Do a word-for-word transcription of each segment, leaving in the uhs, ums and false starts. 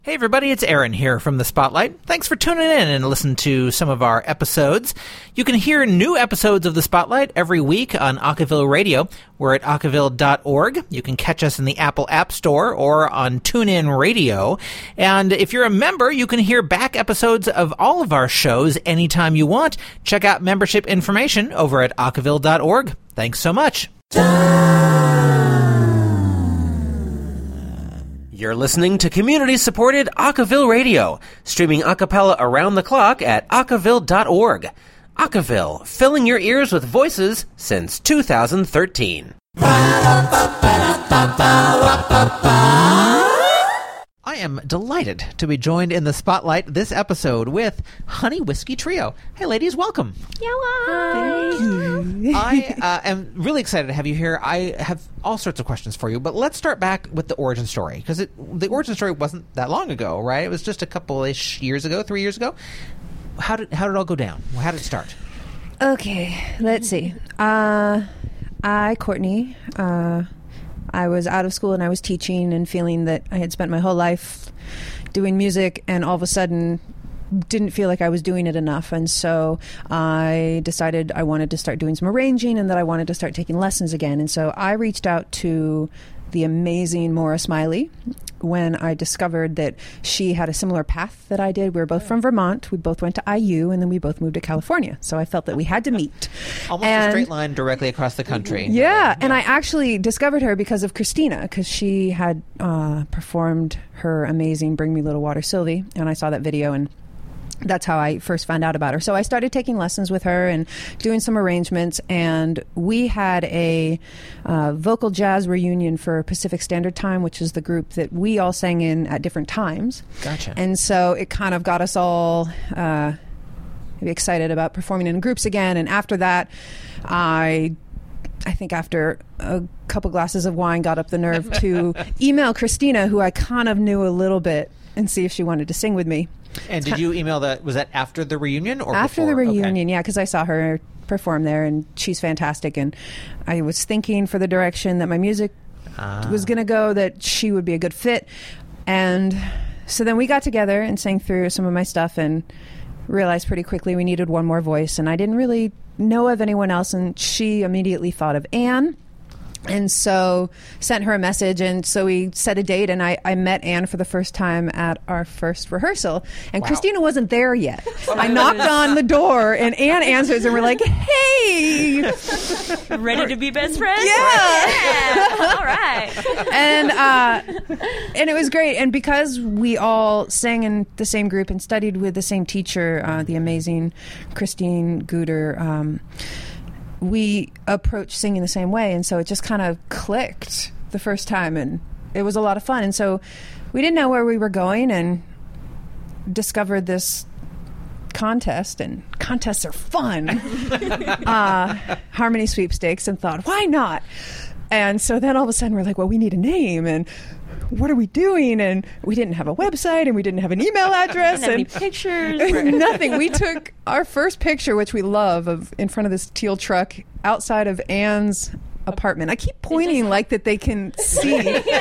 Hey everybody, it's Aaron here from The Spotlight. Thanks for tuning in and listening to some of our episodes. You can hear new episodes of The Spotlight every week on Acaville Radio. We're at acaville dot org. You can catch us in the Apple App Store or on TuneIn Radio. And if you're a member, you can hear back episodes of all of our shows anytime you want. Check out membership information over at acaville dot org. Thanks so much. You're listening to community-supported Acaville Radio, streaming a cappella around the clock at acaville dot org. Acaville, filling your ears with voices since two thousand thirteen. I am delighted to be joined in the spotlight this episode with Honey Whiskey Trio. Hey, ladies, welcome. Hi. I uh, am really excited to have you here. I have all sorts of questions for you, but let's start back with the origin story, because the origin story wasn't that long ago, right? It was just a couple-ish years ago, three years ago. How did how did it all go down? How did it start? Okay, let's see. Uh, I, Courtney, uh, I was out of school and I was teaching and feeling that I had spent my whole life doing music, and all of a sudden didn't feel like I was doing it enough. And so I decided I wanted to start doing some arranging and that I wanted to start taking lessons again. And so I reached out to the amazing Maura Smiley when I discovered that she had a similar path that I did. We were both from Vermont. We both went to I U, and then we both moved to California. So I felt that we had to meet. Almost and, a straight line directly across the country. Yeah, yeah. And I actually discovered her because of Christina, because she had uh, performed her amazing Bring Me Little Water, Sylvie, and I saw that video, and that's how I first found out about her. So I started taking lessons with her and doing some arrangements, and we had a uh, vocal jazz reunion for Pacific Standard Time, which is the group that we all sang in at different times. Gotcha. And so it kind of got us all uh, excited about performing in groups again. And after that, I... I think after a couple glasses of wine, got up the nerve to email Christina, who I kind of knew a little bit, and see if she wanted to sing with me. And did you email that? Was that after the reunion or after before? the reunion? Okay. Yeah, because I saw her perform there, and she's fantastic. And I was thinking for the direction that my music ah. was going to go, that she would be a good fit. And so then we got together and sang through some of my stuff, and realized pretty quickly we needed one more voice. And I didn't really know of anyone else, and she immediately thought of Anne. And so sent her a message, and so we set a date, and I, I met Anne for the first time at our first rehearsal. And wow. Christina wasn't there yet. I knocked on the door, and Anne answers, and we're like, hey! Ready to be best friends? Yeah! yeah. All right. And, uh, and it was great. And because we all sang in the same group and studied with the same teacher, uh, the amazing Christine Guder, um, we approached singing the same way, and so it just kind of clicked the first time, and it was a lot of fun. And so we didn't know where we were going, and discovered this contest, and contests are fun. uh, Harmony Sweepstakes, and thought, why not? And so then all of a sudden we're like, well, we need a name, and what are we doing? And we didn't have a website, and we didn't have an email address. Didn't have and any pictures. Nothing. We took our first picture, which we love, of in front of this teal truck outside of Anne's apartment. I keep pointing like that they can see.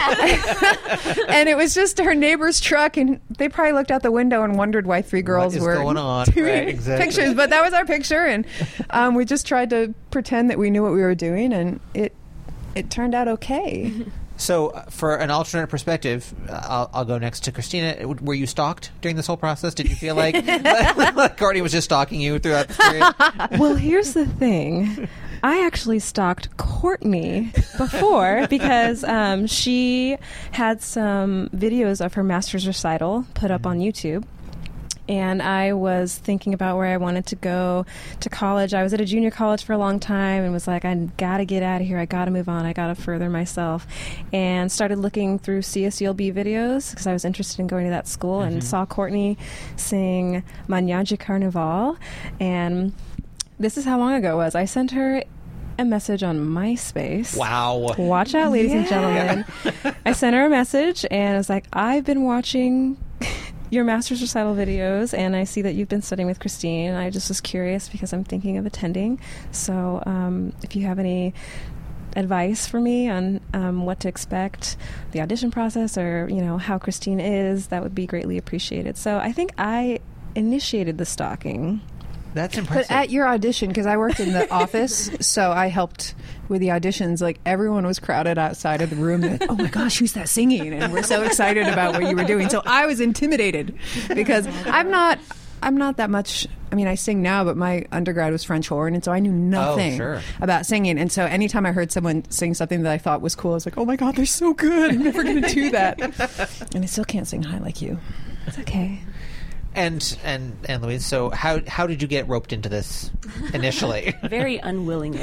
And it was just her neighbor's truck, and they probably looked out the window and wondered why three girls what is were going on? doing right, exactly. pictures. But that was our picture, and um, we just tried to pretend that we knew what we were doing, and it it turned out okay. So, uh, for an alternate perspective, uh, I'll, I'll go next to Christina. Were you stalked during this whole process? Did you feel like, like Courtney was just stalking you throughout this period? Well, here's the thing. I actually stalked Courtney before because um, she had some videos of her master's recital put up on YouTube. And I was thinking about where I wanted to go to college. I was at a junior college for a long time and was like, I got to get out of here. I got to move on. I got to further myself. And started looking through C S U L B videos because I was interested in going to that school, mm-hmm. and saw Courtney sing Manhã Carnaval. And this is how long ago it was. I sent her a message on MySpace. Wow. Watch out, ladies yeah. and gentlemen. I sent her a message, and I was like, I've been watching your master's recital videos, and I see that you've been studying with Christine, and I just was curious because I'm thinking of attending. So um, if you have any advice for me on um, what to expect, the audition process, or you know how Christine is, that would be greatly appreciated. So I think I initiated the stalking. That's impressive. But at your audition, because I worked in the office, so I helped with the auditions, like everyone was crowded outside of the room. Like, oh my gosh, who's that singing? And we're so excited about what you were doing. So I was intimidated because I'm not, I'm not that much. I mean, I sing now, but my undergrad was French horn, and so I knew nothing Oh, sure. about singing. And so anytime I heard someone sing something that I thought was cool, I was like, oh my God, they're so good. I'm never going to do that. And I still can't sing high like you. It's okay. And and and Louise, so how how did you get roped into this initially? Very unwillingly.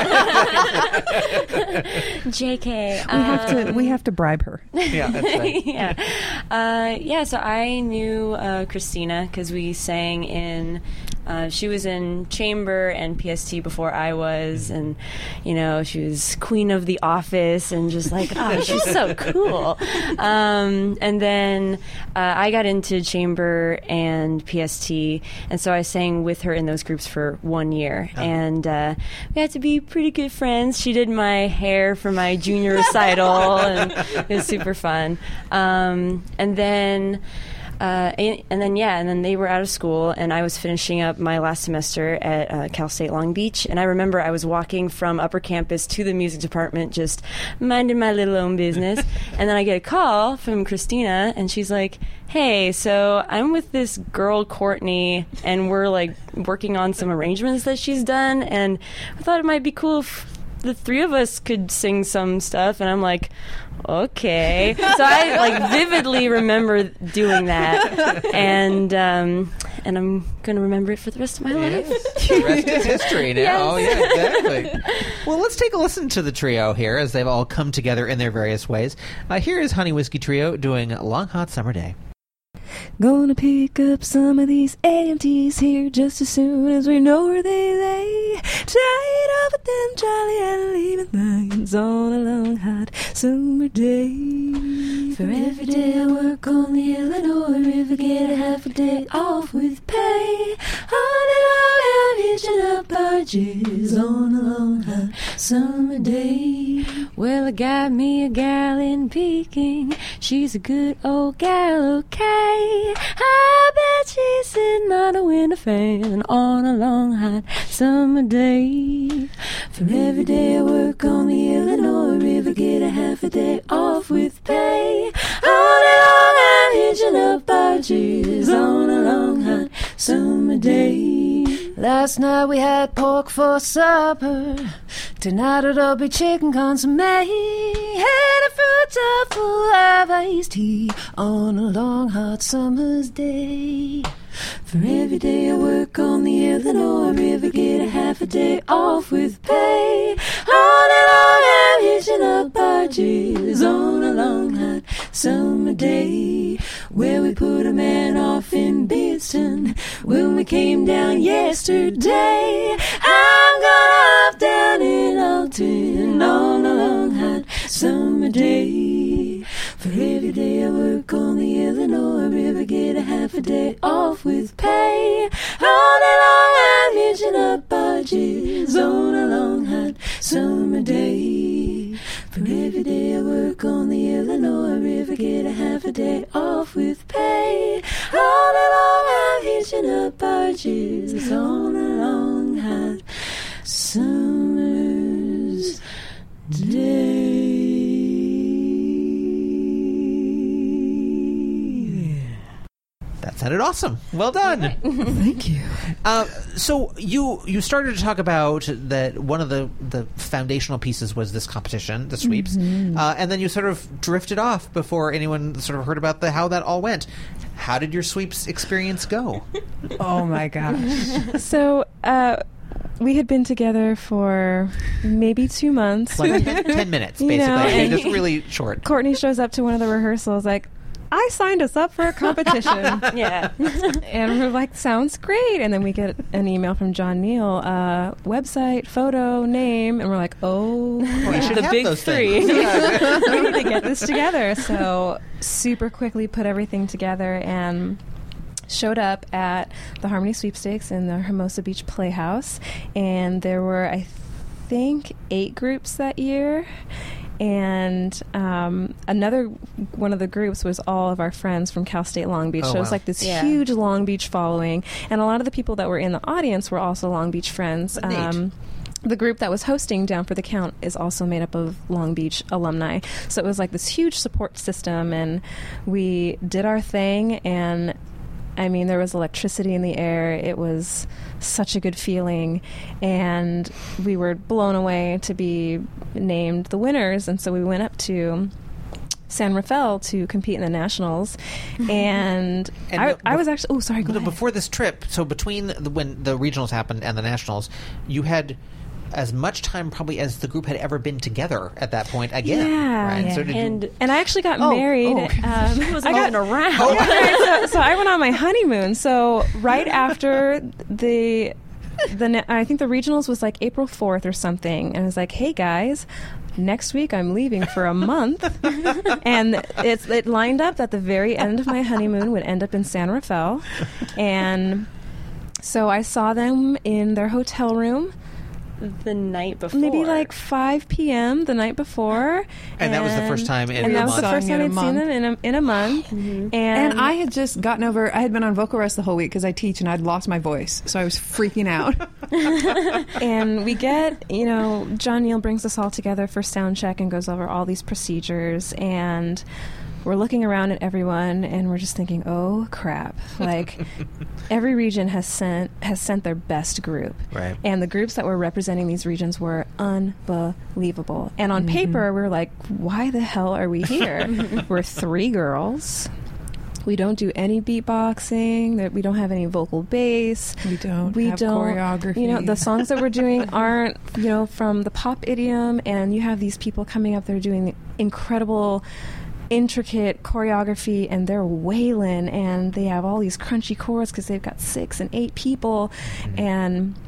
J K. We have to, we have to bribe her. Yeah, that's right. yeah. Uh, yeah, so I knew uh, Christina because we sang in, uh, she was in chamber and P S T before I was, and, you know, she was queen of the office and just like, oh, she's so cool. Um, and then uh, I got into chamber and P S T, and so I sang with her in those groups for one year, Oh. and uh, we got to be pretty good friends. She did my hair for my junior recital, and it was super fun. Um, and then, uh, and, and then yeah, and then they were out of school, and I was finishing up my last semester at uh, Cal State Long Beach. And I remember I was walking from upper campus to the music department, just minding my little own business. And then I get a call from Christina, and she's like, "Hey, so I'm with this girl, Courtney, and we're like working on some arrangements that she's done, and I thought it might be cool if the three of us could sing some stuff." And I'm like, okay. So I like vividly remember doing that, and um, and I'm going to remember it for the rest of my life. The rest is history now. Yes. Oh, yeah, exactly. Well, let's take a listen to the trio here as they've all come together in their various ways. Uh, here is Honey Whiskey Trio doing Long Hot Summer Day. Gonna pick up some of these A M Ts here just as soon as we know where they lay. Tied up with them jolly and leaving lines on a long hot summer day. For every day I work on the Illinois River, get a half a day off with pay. On and on I'm hitching up barges on a long hot summer day. Well, I got me a gal in Peking. She's a good old gal, okay. I bet she's sitting on a window fan on a long hot summer day. For every day I work on the Illinois River, get a half a day off with pay. All day long I'm hitching up barges on a long hot summer day. Last night we had pork for supper. Tonight it'll be chicken consomme and a fruit top full of iced tea on a long hot summer's day. For every day I work on the Illinois River, get a half a day off with pay. All day long I'm hitching up barges on a long hot summer day. Where we put a man off in Beadston when we came down yesterday. I'm gonna off down in Alton on a long hot summer day. For every day I work on the Illinois River, get a half a day off with pay. All day long I'm hitching up barges on a long hot summer day. For every day I work on the Illinois River, get a half a day off with pay. All day long I'm hitching up barges on a long hot summer's day. That sounded awesome. Well done. Thank you. Uh, so you you started to talk about that one of the, the foundational pieces was this competition, the sweeps, Mm-hmm. uh, and then you sort of drifted off before anyone sort of heard about the how that all went. How did your sweeps experience go? Oh my gosh. So, uh, we had been together for maybe two months. Like ten, ten minutes, You basically. know, I mean, and- just really short. Courtney shows up to one of the rehearsals like, I signed us up for a competition. Yeah. And we're like, sounds great. And then we get an email from John Neal, uh, website, photo, name. And we're like, oh, We should The have big those three. things. Yeah. we need to get this together. So super quickly put everything together and showed up at the Harmony Sweepstakes in the Hermosa Beach Playhouse. And there were, I think, eight groups that year. And um, another one of the groups was all of our friends from Cal State Long Beach. Oh, so it was wow. like this Yeah. huge Long Beach following. And a lot of the people that were in the audience were also Long Beach friends. Neat. Um, the group that was hosting Down for the Count is also made up of Long Beach alumni. So it was like this huge support system. And we did our thing. And I mean, there was electricity in the air. It was such a good feeling. And we were blown away to be named the winners. And so we went up to San Rafael to compete in the Nationals. And, And I, the- I was actually... Oh, sorry, go But ahead. before this trip, so between the, when the regionals happened and the nationals, you had as much time probably as the group had ever been together at that point again. Yeah. Right? Yeah. So did And you, And I actually got Oh, married. oh. Um, he wasn't I got, even around. so, so I went on my honeymoon. So right after the the na- I think the regionals was like April fourth or something, and I was like, "Hey guys, next week I'm leaving for a month," and it's it lined up that the very end of my honeymoon would end up in San Rafael, and so I saw them in their hotel room. The night before. Maybe like five p.m. the night before. And that was the first time in and a that was the month. first time In a I'd seen month. them in a, in a month. And, And I had just gotten over, I had been on vocal rest the whole week because I teach and I'd lost my voice. So I was freaking out. and we get, you know, John Neal brings us all together for sound check and goes over all these procedures. And we're looking around at everyone and we're just thinking, oh crap. Like every region has sent has sent their best group. Right. And the groups that were representing these regions were unbelievable. And on paper we're like, why the hell are we here? We're three girls. We don't do any beatboxing. That we don't have any vocal bass. We don't We have don't. choreography. You know, the songs that we're doing aren't, you know, from the pop idiom. And you have these people coming up there doing incredible, intricate choreography, and they're wailing, and they have all these crunchy chords because they've got six and eight people, and.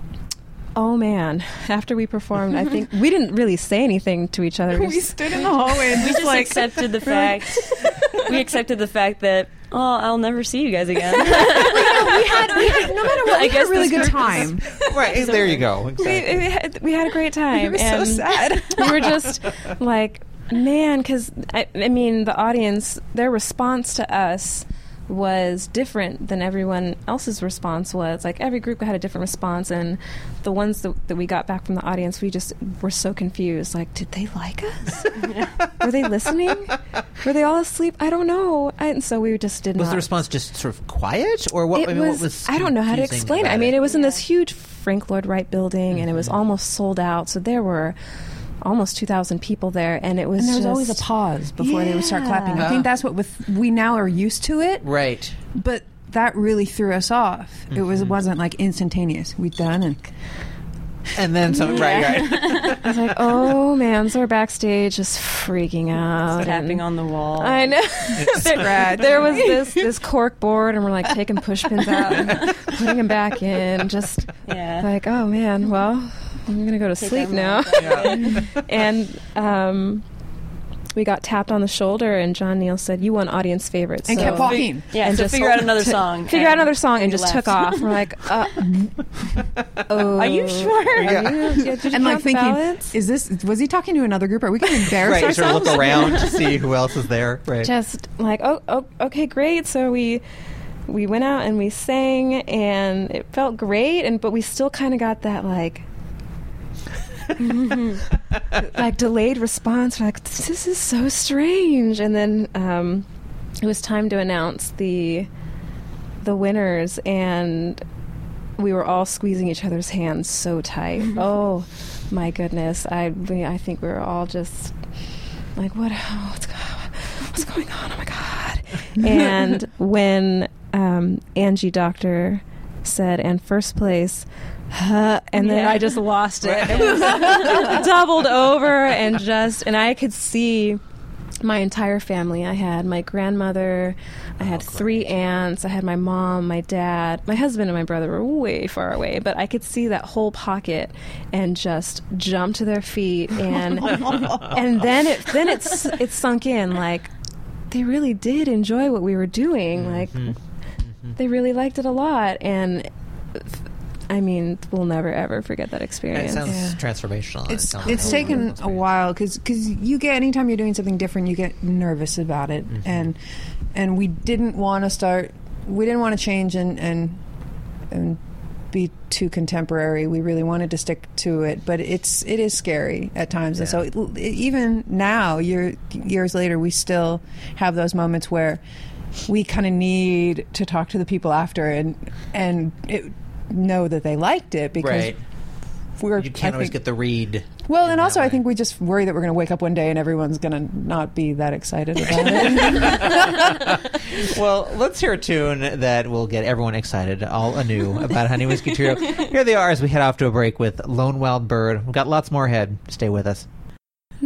Oh man! After we performed, I think we didn't really say anything to each other. we just- stood in the hallway and We just just like, accepted the fact. We accepted the fact that oh, I'll never see you guys again. we had, we had, no matter what, I we had guess a really this good group time. Right. There you go. we, Exactly. we, had, we had a great time. It was so and sad. we were just like, man, because I, I mean, the audience, their response to us was different than everyone else's response was. Like every group had a different response, and the ones that, that we got back from the audience, we just were so confused. Like, did they like us? Were they listening? Were they all asleep? I don't know. I, and so we just did Was not. the response just sort of quiet, or what? It I mean, was, what was I don't know how to confusing explain it. about I mean, it was in this huge Frank Lloyd Wright building, and it was almost sold out. So there were almost two thousand people there, and it was And there was just, always a pause before they would start clapping. I Yeah. think that's what with we now are used to it, Right. but that really threw us off. It was wasn't like instantaneous. We done and And then some. Right. Right. I was like, oh man, so we're backstage just freaking out. Tapping and- on the wall. I know. there, Scratch. there was this this cork board, and we're like taking push pins out and putting them back in. Just Yeah. like, oh man, well, I'm gonna go to Take sleep our now. mind off it. And um, we got tapped on the shoulder, and John Neal said, "You won audience favorites," and so kept walking. Yeah, And so just figure out another to- song. Figure out another song, and we just left. took off. We're like, uh, oh, Are you sure? Are Yeah. you? Yeah, did you And like count the thinking, ballots? is this was he talking to another group? Are we going to embarrass Right. You sort ourselves? of look around to see who else is there. Right. Just like, oh, oh, okay, great. So we we went out and we sang, and it felt great. And but we still kind of got that like. like delayed response. We're like, this is so strange. And then um, it was time to announce the the winners, and we were all squeezing each other's hands so tight. Oh my goodness! I we, I think we were all just like, what? Oh, what's, go- what's going on? Oh my god! And when um, Angie Doctor said, "And first place." Uh, and then Yeah. I just lost it. It was doubled over, and just and I could see my entire family. I had my grandmother, I had three aunts, I had my mom, my dad, my husband, and my brother were way far away, but I could see that whole pocket and just jump to their feet, and and then it then it's it sunk in like they really did enjoy what we were doing, like they really liked it a lot, and. I mean, we'll never ever forget that It experience. sounds Yeah. transformational. It It's sounds it's like taken wonderful a experience. while because you get anytime you're doing something different, you get nervous about it, Mhm. and and we didn't want to start. We didn't want to change and and and be too contemporary. We really wanted to stick to it, but it's it is scary at times, and so Yeah. it, even now, year, years later, we still have those moments where we kind of need to talk to the people after and and it, know that they liked it because Right. we're You can't I always think- get the read. well, in and that also I way. think we just worry that we're going to wake up one day and everyone's going to not be that excited about it. Well, let's hear a tune that will get everyone excited all anew about Honey Whiskey Trio. Here they are as we head off to a break with Lone Wild Bird. We've got lots more ahead. Stay with us. The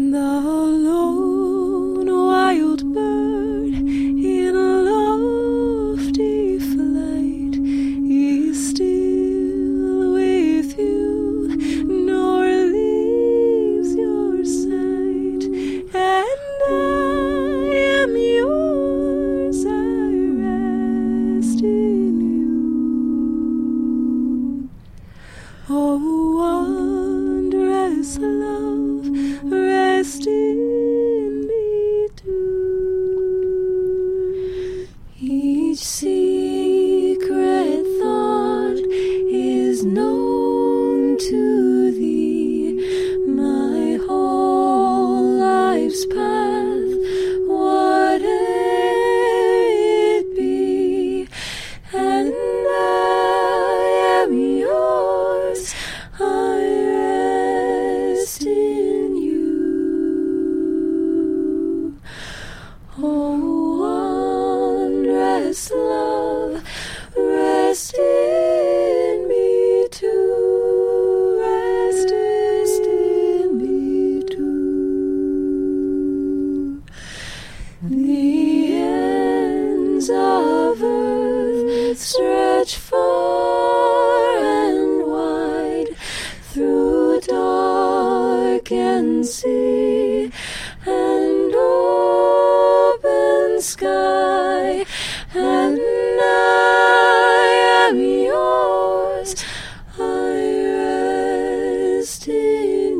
lone wild bird in a lofty flight is still with you, nor leaves your sight, and I am yours, I rest in you. Oh, wondrous love, rest in me too. Each secret thought is known to thee, my whole life's path, whate'er it be, and I am yours, I rest in you. Oh, wondrous love, rest in me too, rest in me too. The ends of earth stretch far and wide, through dark and sea and open sky, and I am yours, I rest in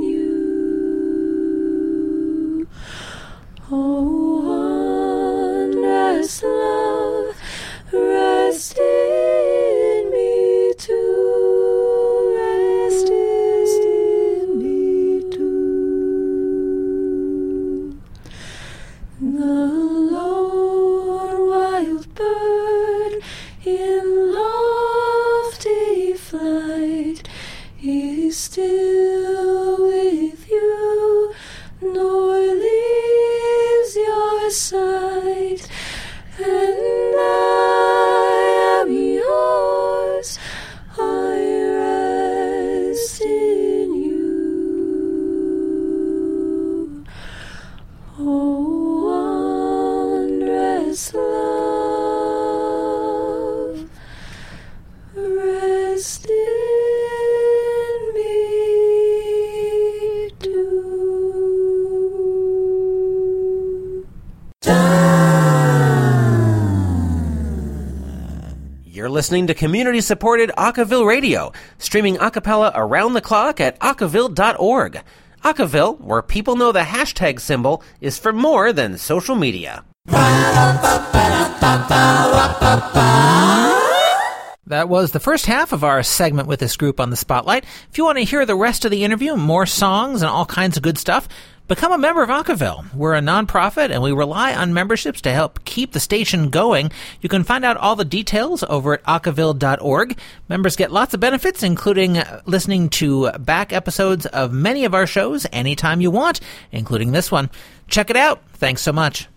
you. Oh, wondrous love, rest in me too, rest in me too. The lone wild bird in lofty flight is still with you, nor leaves your sight, and I am yours, I rest in you. Oh, wondrous love, rest in me too. You're listening to community-supported Acaville Radio, streaming a cappella around the clock at acaville dot org. Acaville, where people know the hashtag symbol is for more than social media. That was the first half of our segment with this group on the Spotlight. If you want to hear the rest of the interview, more songs and all kinds of good stuff, become a member of Acaville. We're a nonprofit, and we rely on memberships to help keep the station going. You can find out all the details over at acaville dot org. Members get lots of benefits, including listening to back episodes of many of our shows anytime you want, including this one. Check it out. Thanks so much.